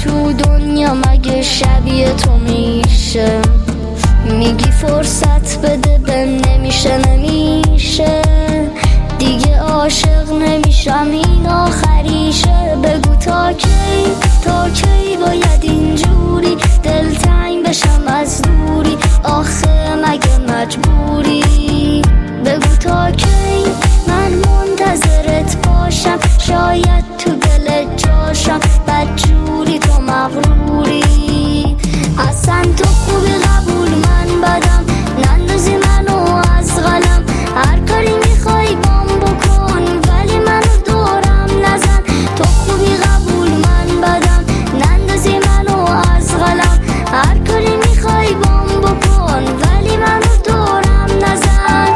تو دنیا مگه شبیه تو میشه؟ میگی فرصت بده بهم، نمیشه دیگه عاشق نمیشم، این آخریشه. بگو تا کی باید اینجوری دلتنگ بشم از دوری؟ آخه مگه مجبوری؟ بگو تا کی من منتظرت باشم، شاید تو دلت جاشم، بدجوری تو مغروری. اصلا تو خوبی قبول من بدم، نندازی منو از قلم، هر کاری میخوای بام بکن ولی منو دورم نزن. تو خوبی قبول من بدم، نندازی منو از قلم، هر کاری میخوای بام بکن ولی منو دورم نزن.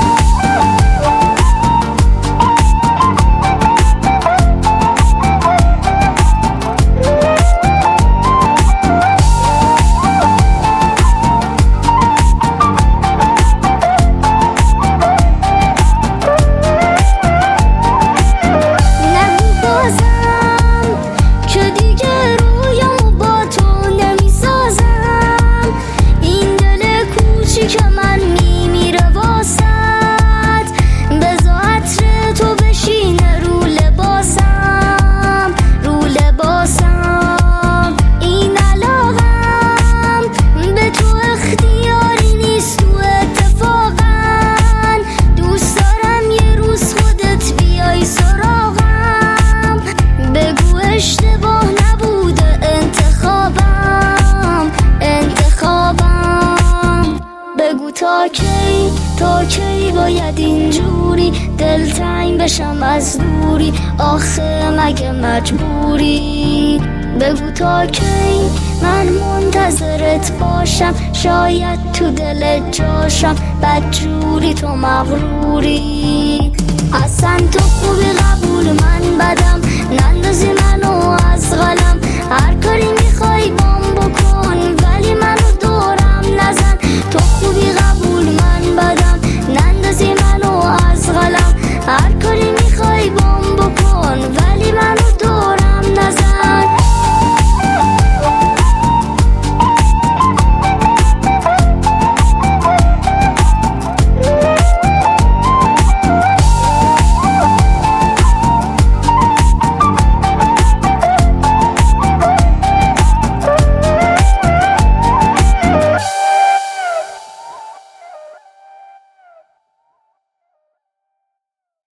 اشتباه نبوده انتخابم. بگو تا کی باید اینجوری دلتنگ بشم از دوری؟ آخه مگه مجبوری؟ بگو تا کی من منتظرت باشم، شاید تو دلت جاشم، بدجوری تو مغروری. اصلا تو خوبی قبول من بدم،